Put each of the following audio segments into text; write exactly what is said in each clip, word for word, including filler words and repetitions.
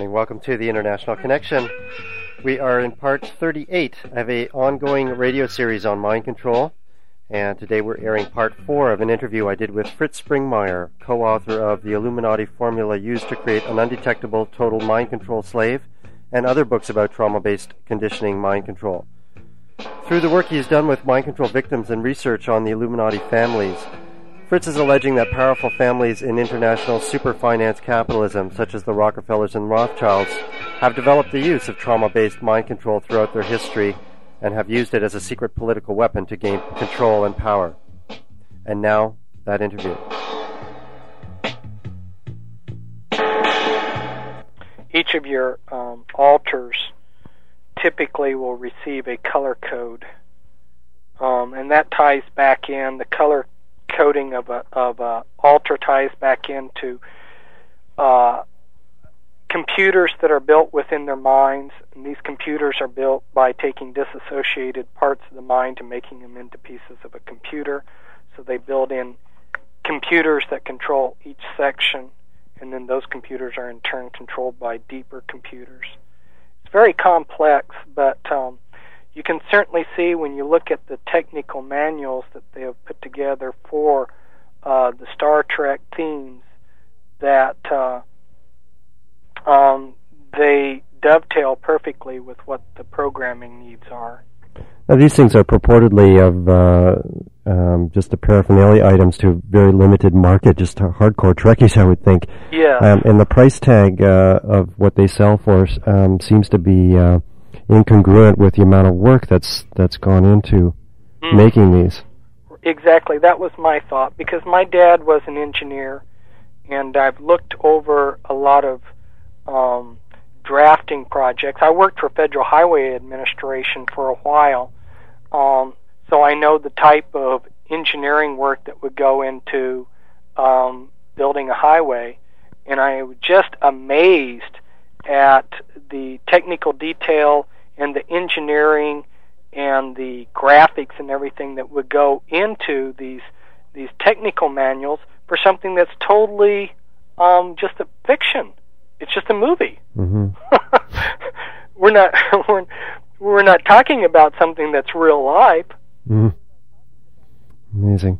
morning. Welcome to the International Connection. We are in part thirty-eight of an ongoing radio series on mind control, and today we're airing part four of an interview I did with Fritz Springmeier, co-author of The Illuminati Formula Used to Create an Undetectable Total Mind Control Slave, and other books about trauma-based conditioning mind control. Through the work he's done with mind control victims and research on the Illuminati families, Fritz is alleging that powerful families in international super-finance capitalism, such as the Rockefellers and Rothschilds, have developed the use of trauma-based mind control throughout their history and have used it as a secret political weapon to gain control and power. And now, that interview. Each of your um, altars typically will receive a color code, um, and that ties back in the color coding of a of a altar ties back into uh, computers that are built within their minds, and these computers are built by taking disassociated parts of the mind and making them into pieces of a computer. So they build in computers that control each section, and then those computers are in turn controlled by deeper computers. It's very complex, but um, you can certainly see when you look at the technical manuals that they have put together for uh, the Star Trek themes that uh, um, they dovetail perfectly with what the programming needs are. Now, these things are purportedly of uh, um, just the paraphernalia items to a very limited market, just hardcore Trekkies, I would think. Yeah. Um, and the price tag uh, of what they sell for um, seems to be Uh, incongruent with the amount of work that's that's gone into mm. making these. Exactly, that was my thought, because my dad was an engineer, and I've looked over a lot of um, drafting projects. I worked for Federal Highway Administration for a while, um, so I know the type of engineering work that would go into um, building a highway, and I was just amazed at the technical detail and the engineering and the graphics and everything that would go into these these technical manuals for something that's totally um, just a fiction. It's just a movie. Mm-hmm. we're not we're, we're not talking about something that's real life. Mm. Amazing.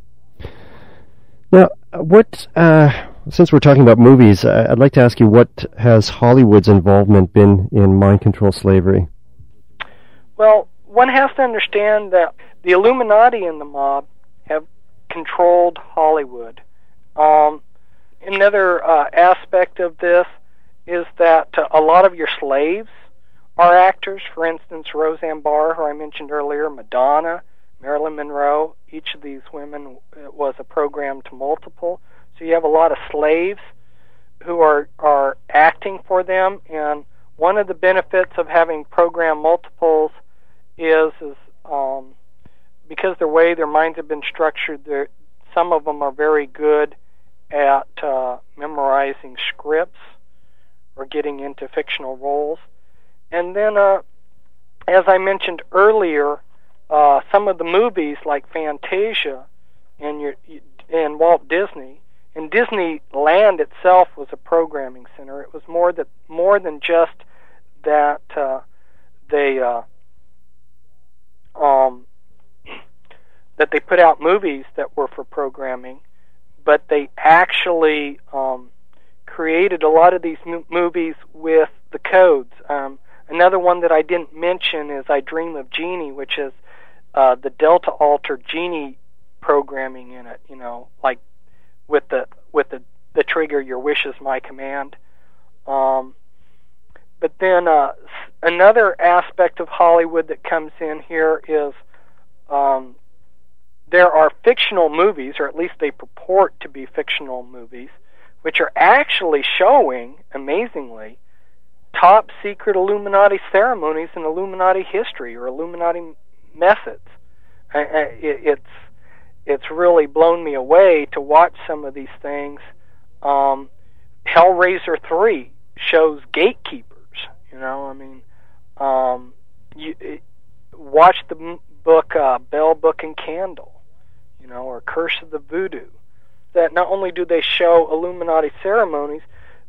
Now, what? Uh, since we're talking about movies, uh, I'd like to ask you, what has Hollywood's involvement been in mind control slavery? Well, one has to understand that the Illuminati and the mob have controlled Hollywood. Um, another uh, aspect of this is that uh, a lot of your slaves are actors. For instance, Roseanne Barr, who I mentioned earlier, Madonna, Marilyn Monroe. Each of these women was a program to multiple. So you have a lot of slaves who are, are acting for them, and one of the benefits of having program multiples is, is um, because the way their minds have been structured, some of them are very good at uh, memorizing scripts or getting into fictional roles. And then, uh, as I mentioned earlier, uh, some of the movies like Fantasia and, your, and Walt Disney, and Disneyland itself was a programming center. It was more that more than just that uh, they uh, um, that they put out movies that were for programming, but they actually um, created a lot of these mo- movies with the codes. Um, another one that I didn't mention is I Dream of Jeannie, which is uh, the Delta Alter Genie programming in it. You know, like. with the with the, the trigger, your wish is my command. Um, but then uh, another aspect of Hollywood that comes in here is um, there are fictional movies, or at least they purport to be fictional movies, which are actually showing, amazingly, top secret Illuminati ceremonies and Illuminati history or Illuminati methods. It's It's really blown me away to watch some of these things. Um, Hellraiser three shows gatekeepers. You know, I mean, um, you it, watch the m- book uh, Bell, Book, and Candle, you know, or Curse of the Voodoo. That not only do they show Illuminati ceremonies,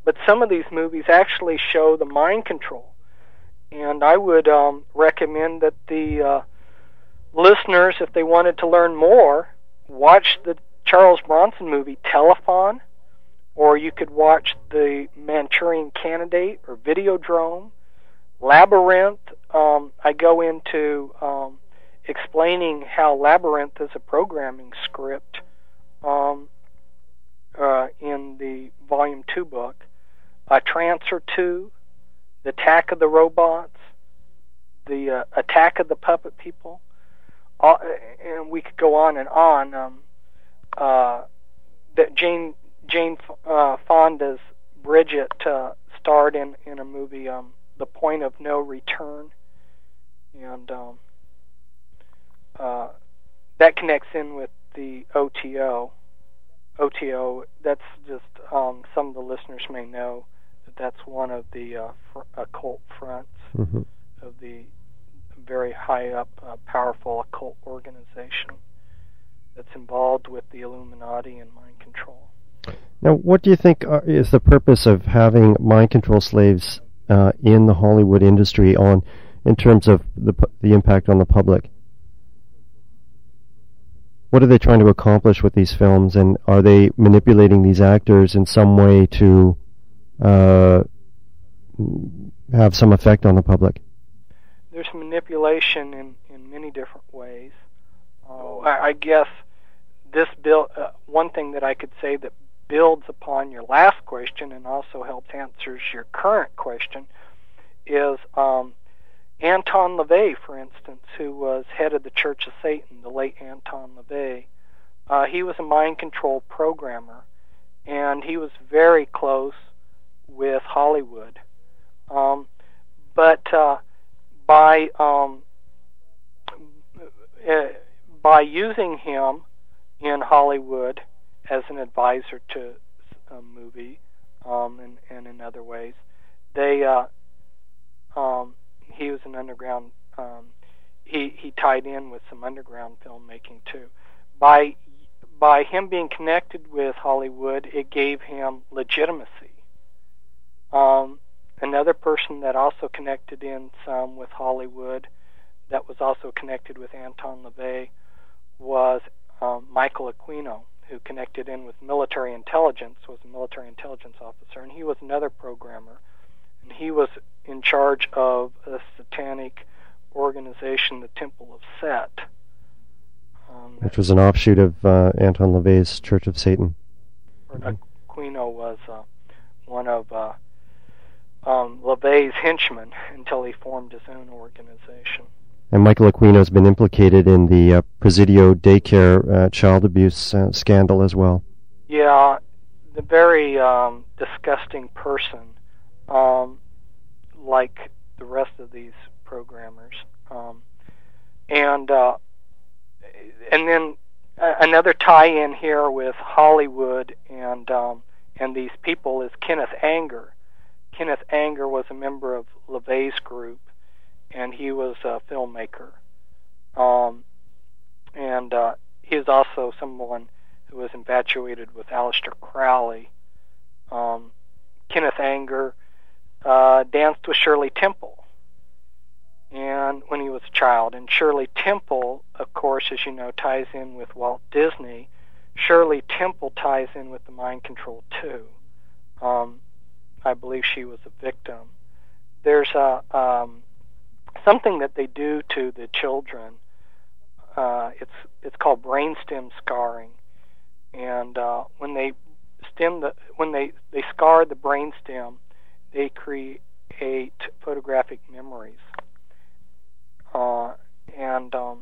but some of these movies actually show the mind control. And I would um, recommend that the uh, listeners, if they wanted to learn more, watch the Charles Bronson movie Telephone, or you could watch the Manchurian Candidate or Videodrome, Labyrinth. Um, I go into um, explaining how Labyrinth is a programming script um, uh, in the Volume two book. Uh, Trancer two, The Attack of the Robots, The uh, Attack of the Puppet People, uh, and we could go on and on. Um, uh, that Jane Jane uh, Fonda's Bridget uh, starred in, in a movie, um, The Point of No Return, and um, uh, that connects in with the O T O. O T O, that's just, um, some of the listeners may know that that's one of the uh, fr- occult fronts mm-hmm. of the very high up, uh, powerful occult organization that's involved with the Illuminati and mind control. Now, what do you think are, is the purpose of having mind control slaves uh, in the Hollywood industry on, in terms of the the impact on the public? What are they trying to accomplish with these films, and are they manipulating these actors in some way to uh, have some effect on the public? There's manipulation in, in many different ways. Uh, I, I guess this build, uh, one thing that I could say that builds upon your last question and also helps answers your current question is um, Anton LaVey, for instance, who was head of the Church of Satan, the late Anton LaVey. Uh, he was a mind control programmer, and he was very close with Hollywood. Um, but uh, by um, uh, by using him in Hollywood as an advisor to a movie um, and, and in other ways, they uh, um, he was an underground. Um, he he tied in with some underground filmmaking too. By by him being connected with Hollywood, it gave him legitimacy. Um, another person that also connected in some with Hollywood, that was also connected with Anton LaVey, was um, Michael Aquino, who connected in with military intelligence, was a military intelligence officer, and he was another programmer. And he was in charge of a satanic organization, the Temple of Set. Um, Which was an offshoot of uh, Anton LaVey's Church of Satan. Aquino was uh, one of uh, um, LaVey's henchmen until he formed his own organization. And Michael Aquino has been implicated in the uh, Presidio daycare uh, child abuse uh, scandal as well. Yeah, the very um, disgusting person, um, like the rest of these programmers. Um, and uh, and then uh, another tie-in here with Hollywood and um, and these people is Kenneth Anger. Kenneth Anger was a member of LaVey's group, and he was a filmmaker. Um, and uh, he is also someone who was infatuated with Aleister Crowley. Um, Kenneth Anger uh, danced with Shirley Temple and when he was a child. And Shirley Temple, of course, as you know, ties in with Walt Disney. Shirley Temple ties in with the mind control, too. Um, I believe she was a victim. There's a... Um, something that they do to the children. Uh, it's it's called brainstem scarring, and uh, when they stem the when they, they scar the brainstem, they create photographic memories. Uh, and um,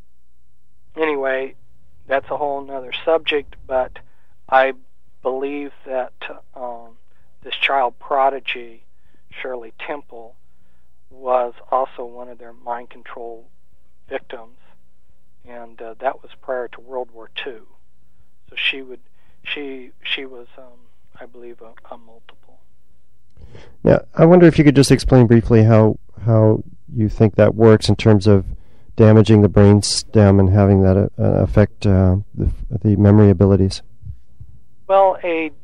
anyway, that's a whole other subject. But I believe that um, this child prodigy, Shirley Temple, was also one of their mind control victims, and uh, that was prior to World War Two. So she would, she she was, um, I believe, a, a multiple. Now, I wonder if you could just explain briefly how how you think that works in terms of damaging the brain stem and having that uh, affect uh, the, the memory abilities. Well, a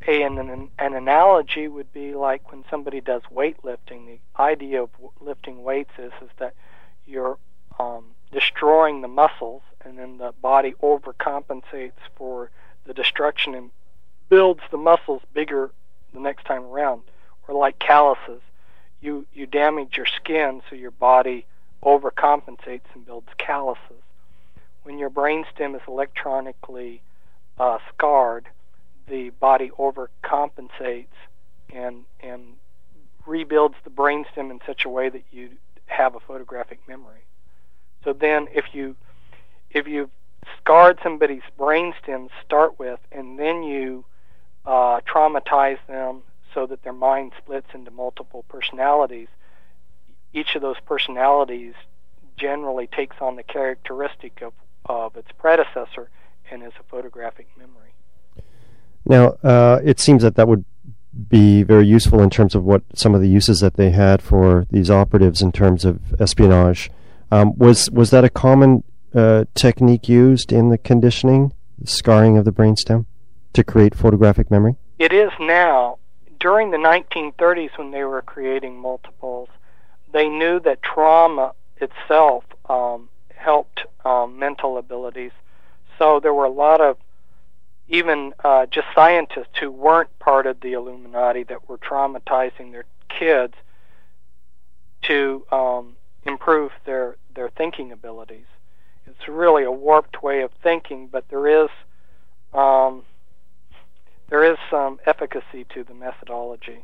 a an, an an analogy would be like when somebody does weightlifting. The idea of lifting weights is is that you're um, destroying the muscles, and then the body overcompensates for the destruction and builds the muscles bigger the next time around. Or like calluses, you you damage your skin, so your body overcompensates and builds calluses. When your brainstem is electronically uh, scarred, the body overcompensates and and rebuilds the brainstem in such a way that you have a photographic memory. So then, if you if you've scarred somebody's brainstem to start with, and then you uh, traumatize them so that their mind splits into multiple personalities, each of those personalities generally takes on the characteristic of, of its predecessor and is a photographic memory. Now, uh, it seems that that would be very useful in terms of what some of the uses that they had for these operatives in terms of espionage. Um, was was that a common uh, technique used in the conditioning, the scarring of the brainstem, to create photographic memory? It is now. During the nineteen thirties, when they were creating multiples, they knew that trauma itself um, helped um, mental abilities. So there were a lot of even uh, just scientists who weren't part of the Illuminati that were traumatizing their kids to um, improve their, their thinking abilities. It's really a warped way of thinking, but there is um, there is some efficacy to the methodology.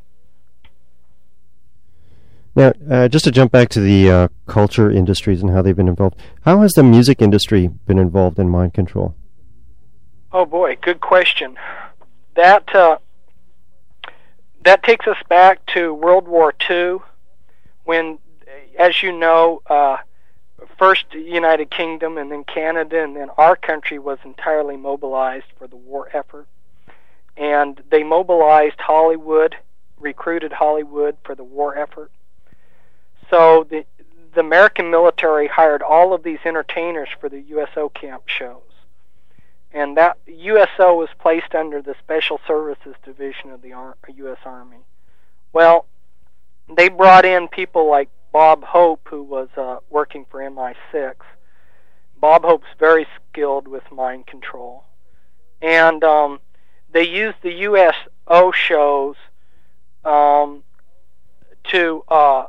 Now, uh, just to jump back to the uh, culture industries and how they've been involved, how has the music industry been involved in mind control? Oh boy, good question. That uh, that takes us back to World War Two, when, as you know, uh, first the United Kingdom and then Canada and then our country was entirely mobilized for the war effort. And they mobilized Hollywood, recruited Hollywood for the war effort. So the the American military hired all of these entertainers for the U S O camp shows. And that U S O was placed under the Special Services Division of the Ar- U S Army. Well, they brought in people like Bob Hope, who was uh, working for M I six. Bob Hope's very skilled with mind control. And um, they used the U S O shows um, to... Uh,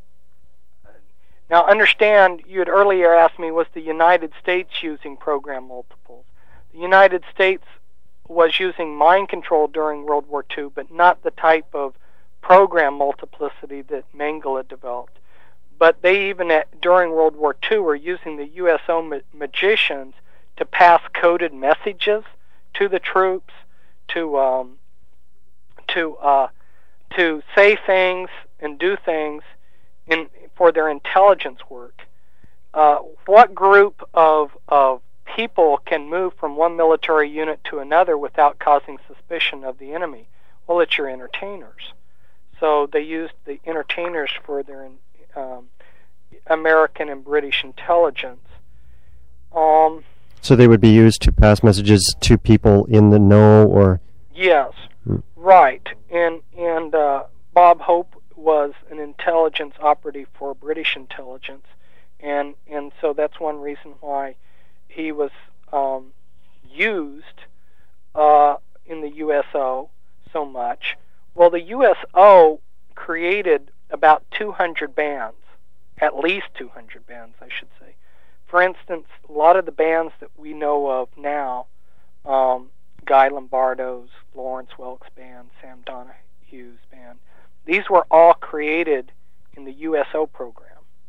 now understand, you had earlier asked me, was the United States using program multiples? The United States was using mind control during World War Two, but not the type of program multiplicity that Mengele had developed. But they even, at, during World War Two, were using the U S O ma- magicians to pass coded messages to the troops, to um, to uh, to say things and do things in for their intelligence work. Uh, what group of of people can move from one military unit to another without causing suspicion of the enemy? Well, it's your entertainers. So they used the entertainers for their um, American and British intelligence. Um, so they would be used to pass messages to people in the know, or... Yes, hmm. Right. And, and uh, Bob Hope was an intelligence operative for British intelligence, and, and so that's one reason why he was um, used uh, in the U S O so much. Well, the U S O created about two hundred bands, at least two hundred bands, I should say. For instance, a lot of the bands that we know of now, um, Guy Lombardo's Lawrence Welk's band, Sam Donahue's band, these were all created in the U S O program.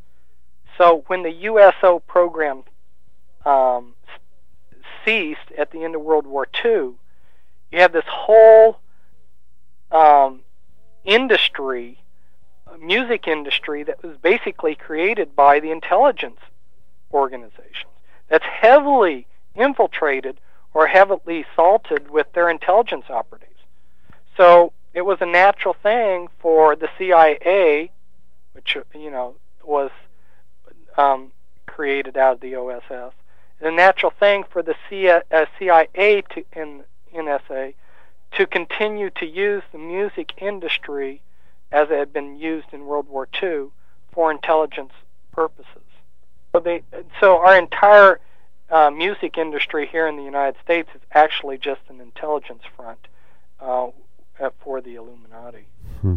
So when the U S O program um, ceased at the end of World War Two, you have this whole um, industry, music industry, that was basically created by the intelligence organizations, that's heavily infiltrated or heavily salted with their intelligence operatives. So it was a natural thing for the C I A, which, you know, was um, created out of the O S S, a natural thing for the C I A to, in N S A to continue to use the music industry as it had been used in World War Two for intelligence purposes. So, they, so our entire uh, music industry here in the United States is actually just an intelligence front uh, for the Illuminati. Hmm.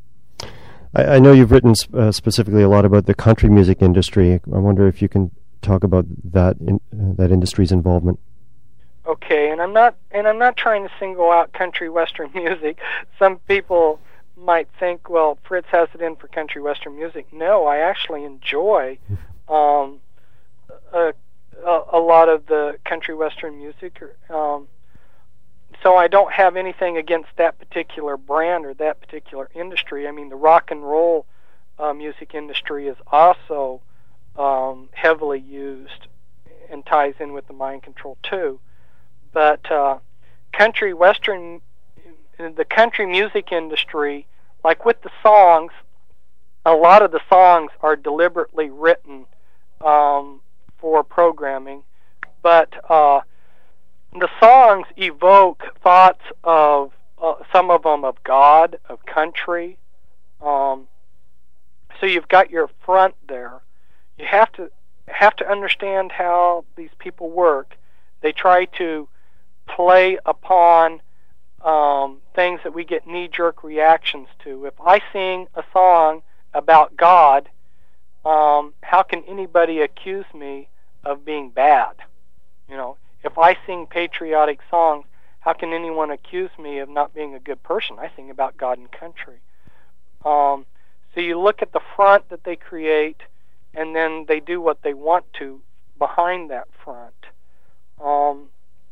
I, I know you've written uh, specifically a lot about the country music industry. I wonder if you can talk about that in, uh, that industry's involvement. Okay, and I'm not and I'm not trying to single out country western music. Some people might think, well, Fritz has it in for country western music. No, I actually enjoy um, a, a, a lot of the country western music. Um, so I don't have anything against that particular brand or that particular industry. I mean, the rock and roll uh, music industry is also um, heavily used and ties in with the mind control too. But uh, country western, the country music industry, like with the songs, a lot of the songs are deliberately written um, for programming, but uh, the songs evoke thoughts of, uh, some of them of God, of country. Um, so you've got your front there. You have to have to understand how these people work. They try to play upon um, things that we get knee-jerk reactions to. If I sing a song about God, um, how can anybody accuse me of being bad? You know, if I sing patriotic songs, how can anyone accuse me of not being a good person? I sing about God and country. Um, so you look at the front that they create, and then they do what they want to behind that front. Um,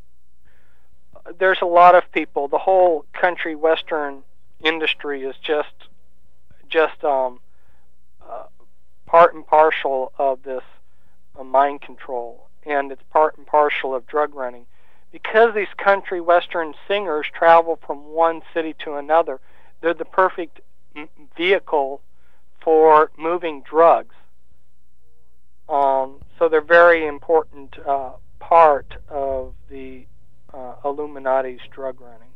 there's a lot of people. The whole country western industry is just just um, uh, part and parcel of this uh, mind control, and it's part and parcel of drug running. Because these country western singers travel from one city to another, they're the perfect m- vehicle for moving drugs. Um, so they're very important uh, part of the Uh, Illuminati's drug running.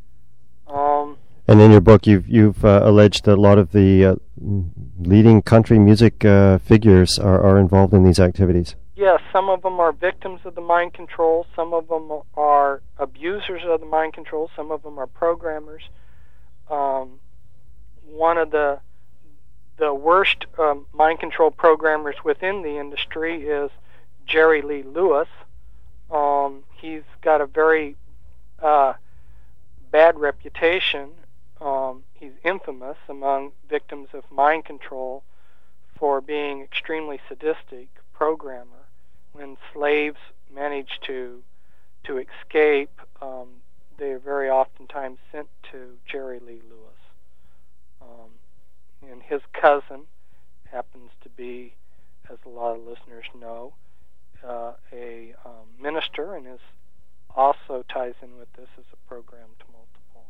Um, and in your book, you've you've uh, alleged that a lot of the uh, leading country music uh, figures are, are involved in these activities. Yes, some of them are victims of the mind control. Some of them are abusers of the mind control. Some of them are programmers. Um, one of the the worst um, mind control programmers within the industry is Jerry Lee Lewis. Um, he's got a very uh, bad reputation. Um, he's infamous among victims of mind control for being extremely sadistic programmer. When slaves manage to to escape, um, they are very oftentimes sent to Jerry Lee Lewis. Um, and his cousin happens to be, as a lot of listeners know, Uh, a um, minister, and is also ties in with this as a program to multiple.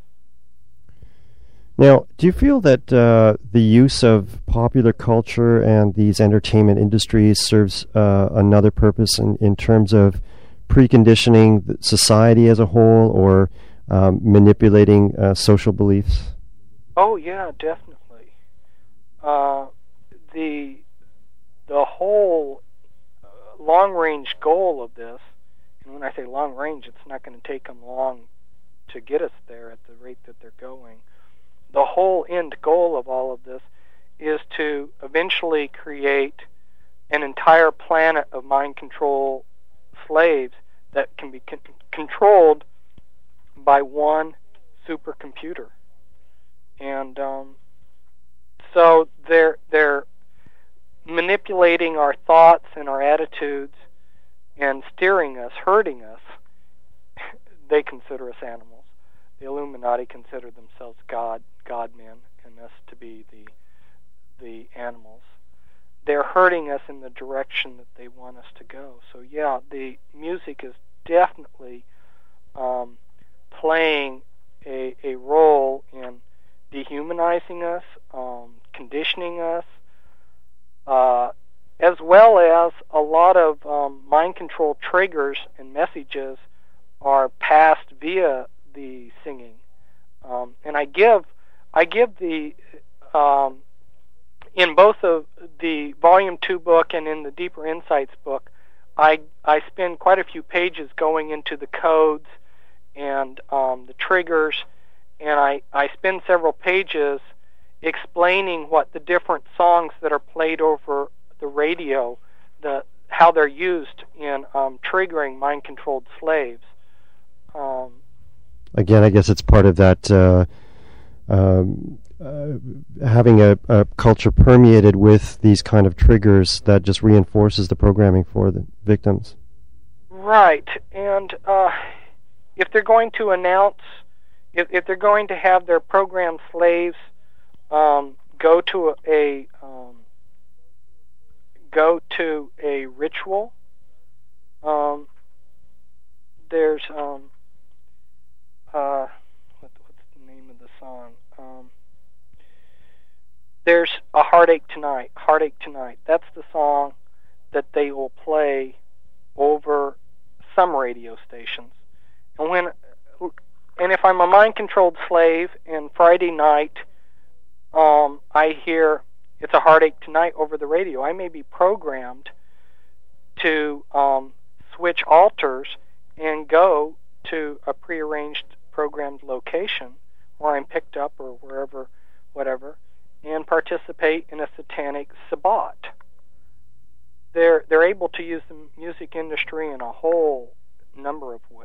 Now, do you feel that uh, the use of popular culture and these entertainment industries serves uh, another purpose in, in terms of preconditioning society as a whole, or um, manipulating uh, social beliefs? Oh yeah, definitely. Uh, the the whole long-range goal of this, and when I say long-range, it's not going to take them long to get us there at the rate that they're going. The whole end goal of all of this is to eventually create an entire planet of mind control slaves that can be con- controlled by one supercomputer. And um, so they're they're manipulating our thoughts and our attitudes and steering us, hurting us. They consider us animals. The Illuminati consider themselves God, God-men, and us to be the the animals. They're hurting us in the direction that they want us to go. So yeah, the music is definitely um, playing a, a role in dehumanizing us, um, conditioning us, Uh, as well as a lot of um, mind control triggers and messages are passed via the singing, um, and I give I give the um, in both of the Volume Two book and in the Deeper Insights book, I I spend quite a few pages going into the codes and um, the triggers, and I, I spend several pages explaining what the different songs that are played over the radio, the how they're used in um, triggering mind-controlled slaves. Um, Again, I guess it's part of that uh, um, uh, having a, a culture permeated with these kind of triggers that just reinforces the programming for the victims. Right, and uh, if they're going to announce, if, if they're going to have their programmed slaves um, go to a, a um, go to a ritual, um, there's um, uh, what, what's the name of the song? Um, there's a Heartache Tonight. Heartache Tonight. That's the song that they will play over some radio stations. And when, and if I'm a mind-controlled slave, and Friday night um, I hear it's a Heartache Tonight over the radio, I may be programmed to um, switch alters and go to a prearranged programmed location where I'm picked up or wherever, whatever, and participate in a satanic sabbat. They're they're able to use the music industry in a whole number of ways.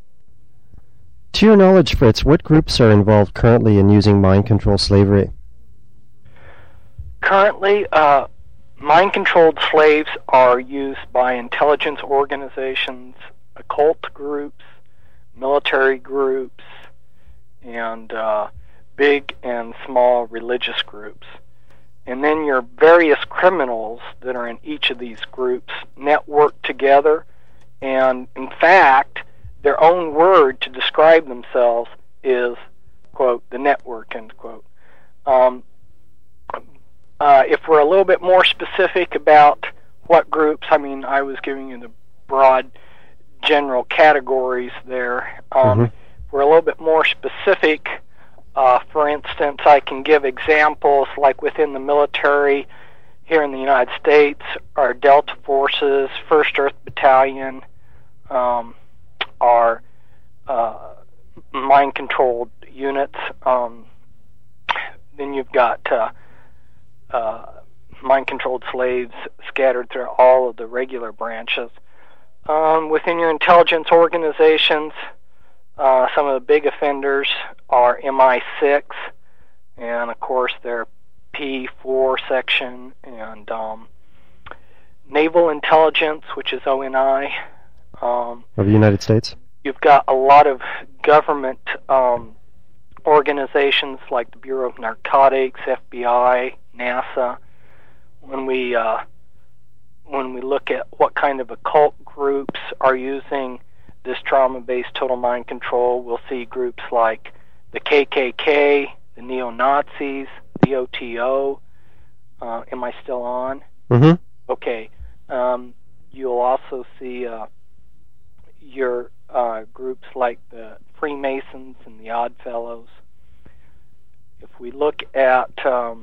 To your knowledge, Fritz, what groups are involved currently in using mind-control slavery? Currently, uh, mind-controlled slaves are used by intelligence organizations, occult groups, military groups, and uh, big and small religious groups. And then your various criminals that are in each of these groups network together, and in fact, their own word to describe themselves is, quote, the network, end quote. Um, uh, if we're a little bit more specific about what groups, I mean, I was giving you the broad general categories there. Um, mm-hmm. If we're a little bit more specific, uh, for instance, I can give examples like within the military here in the United States, our Delta Forces, First Earth Battalion, um, are uh, mind-controlled units. Um, then you've got uh, uh, mind-controlled slaves scattered through all of the regular branches. Um, within your intelligence organizations, uh, some of the big offenders are M I six, and of course their P four section, and um, Naval Intelligence, which is O N I. Um, of the United States. You've got a lot of government um, organizations like the Bureau of Narcotics, F B I, NASA. When we uh, when we look at what kind of occult groups are using this trauma-based total mind control, we'll see groups like the K K K, the neo-Nazis, the O T O. Uh, am I still on? Mm-hmm. Okay. Um, you'll also see uh, your uh, groups like the Freemasons and the Odd Fellows. If we look at, um,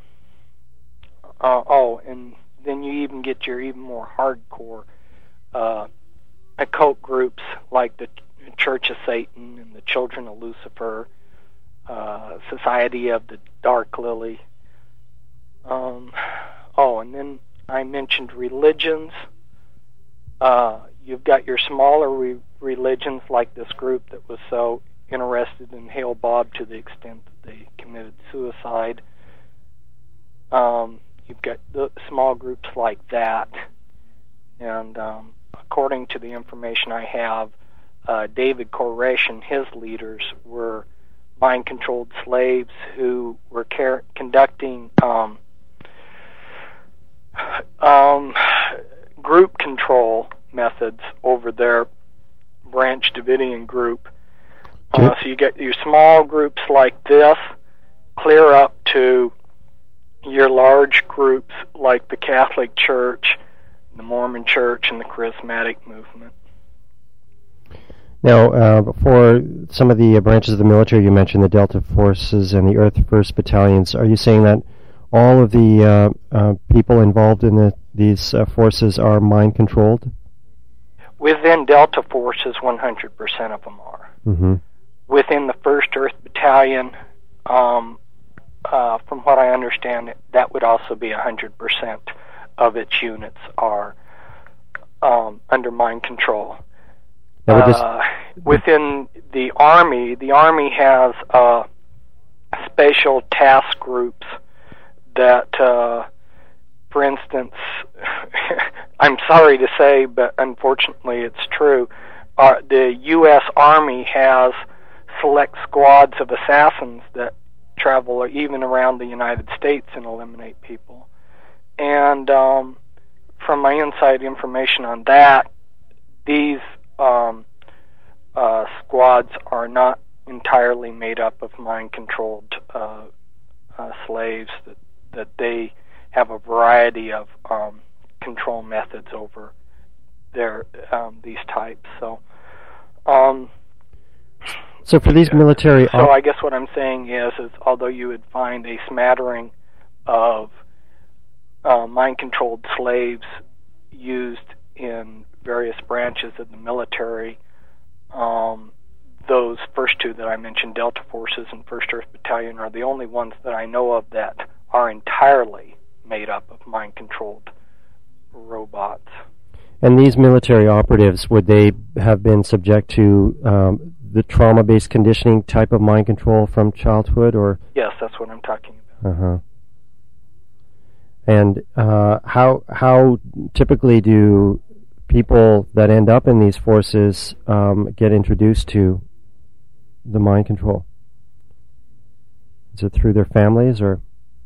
uh, oh, and then you even get your even more hardcore uh, occult groups like the Church of Satan and the Children of Lucifer, uh, Society of the Dark Lily. Um, oh, and then I mentioned religions. Uh, you've got your smaller re- religions like this group that was so interested in Hale Bob to the extent that they committed suicide. Um, you've got the small groups like that. And um, according to the information I have, uh, David Koresh and his leaders were mind-controlled slaves who were car- conducting um, um, group control methods over their Branch Davidian group. Uh, so you get your small groups like this, clear up to your large groups like the Catholic Church, the Mormon Church, and the Charismatic movement. Now, uh, for some of the uh, branches of the military, you mentioned the Delta Forces and the Earth First Battalions. Are you saying that all of the uh, uh, people involved in the, these uh, forces are mind-controlled? Within Delta Forces, one hundred percent of them are. Mm-hmm. Within the First Earth Battalion, um, uh, from what I understand, that would also be one hundred percent of its units are um, under mind control. Uh, within the Army, the Army has uh, special task groups that, uh, for instance, I'm sorry to say, but unfortunately it's true, uh, the U S Army has select squads of assassins that travel even around the United States and eliminate people. And um, from my inside information on that, these Um, uh, squads are not entirely made up of mind-controlled uh, uh, slaves. That that they have a variety of um, control methods over their um, these types. So, um, so for these military, so I guess what I'm saying is, is although you would find a smattering of uh, mind-controlled slaves used in various branches of the military, um, those first two that I mentioned, Delta Forces and First Earth Battalion, are the only ones that I know of that are entirely made up of mind-controlled robots. And these military operatives, would they have been subject to um, the trauma-based conditioning type of mind control from childhood, or? Yes, that's what I'm talking about. Uh-huh. And uh, how how typically do people that end up in these forces um, get introduced to the mind control? Is it through their families, or?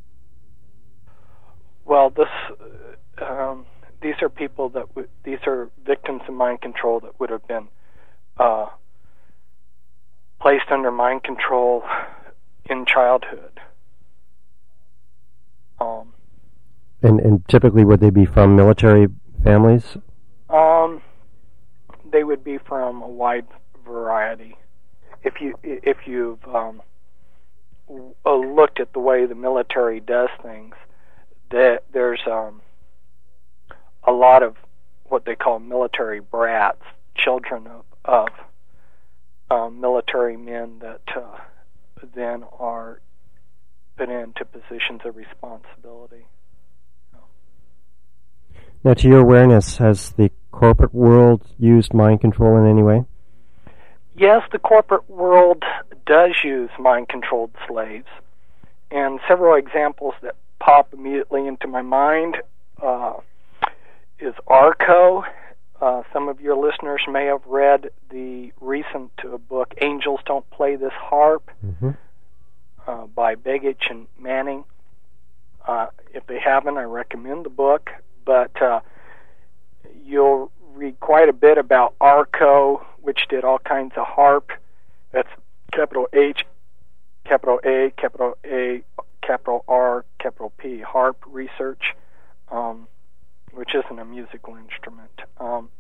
Well, this um, these are people that w- these are victims of mind control that would have been uh, placed under mind control in childhood. Um, and and typically, would they be from military families? Um, they would be from a wide variety. If you if you've um, w- uh, looked at the way the military does things, that there's um, a lot of what they call military brats, children of, of um, military men that uh, then are put into positions of responsibility. Now, to your awareness, has the corporate world used mind control in any way? Yes, the corporate world does use mind-controlled slaves, and several examples that pop immediately into my mind uh, is ARCO. Uh, some of your listeners may have read the recent uh, book, Angels Don't Play This Harp, mm-hmm. uh, by Begich and Manning. Uh, if they haven't, I recommend the book. But uh, you'll read quite a bit about ARCO, which did all kinds of HARP. That's capital H, capital A, capital A, capital R, capital P, HARP research, um, which isn't a musical instrument. Um,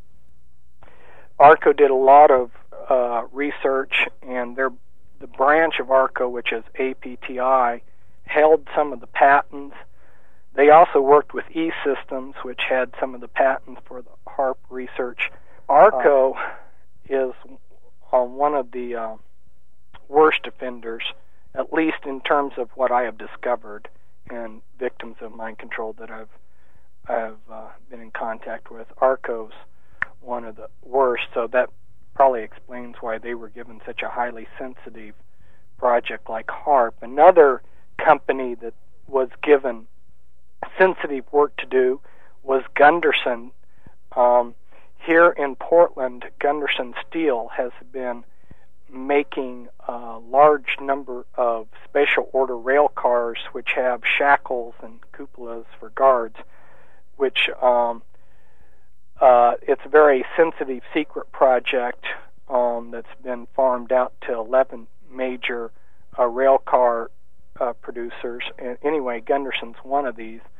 ARCO did a lot of uh, research, and their, the branch of ARCO, which is A P T I, held some of the patents. They also worked with E-Systems, which had some of the patents for the HARP research. ARCO uh, is uh, one of the uh, worst offenders, at least in terms of what I have discovered in victims of mind control that I've I've uh, been in contact with. ARCO's one of the worst, so that probably explains why they were given such a highly sensitive project like HARP. Another company that was given sensitive work to do was Gunderson. Um, here in Portland, Gunderson Steel has been making a large number of special order rail cars which have shackles and cupolas for guards, which um, uh, it's a very sensitive secret project um, that's been farmed out to eleven major uh, rail car uh, producers. And anyway, Gunderson's one of these.